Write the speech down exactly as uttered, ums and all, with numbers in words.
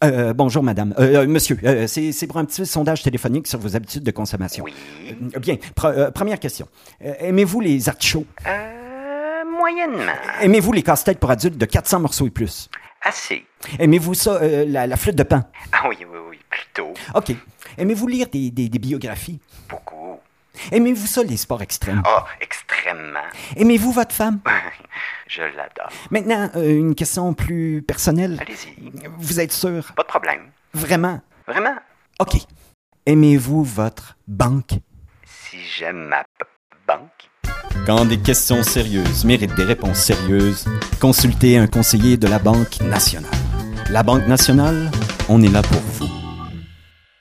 Euh, bonjour, madame. Euh, euh, monsieur, euh, c'est, c'est pour un petit sondage téléphonique sur vos habitudes de consommation. Oui. Euh, bien, pre- euh, première question. Euh, aimez-vous les artichauts? Euh, moyennement. Aimez-vous les casse-têtes pour adultes de quatre cents morceaux et plus? Assez. Aimez-vous ça, euh, la, la flûte de pan? Ah oui, oui, oui, plutôt. OK. Aimez-vous lire des, des, des biographies? Beaucoup. Aimez-vous ça, les sports extrêmes? Ah, extrêmement. Aimez-vous votre femme? Je l'adore. Maintenant, euh, une question plus personnelle. Allez-y. Vous êtes sûr? Pas de problème. Vraiment? Vraiment? OK. Aimez-vous votre banque? Si j'aime ma p- banque. Quand des questions sérieuses méritent des réponses sérieuses, consultez un conseiller de la Banque nationale. La Banque nationale, on est là pour vous.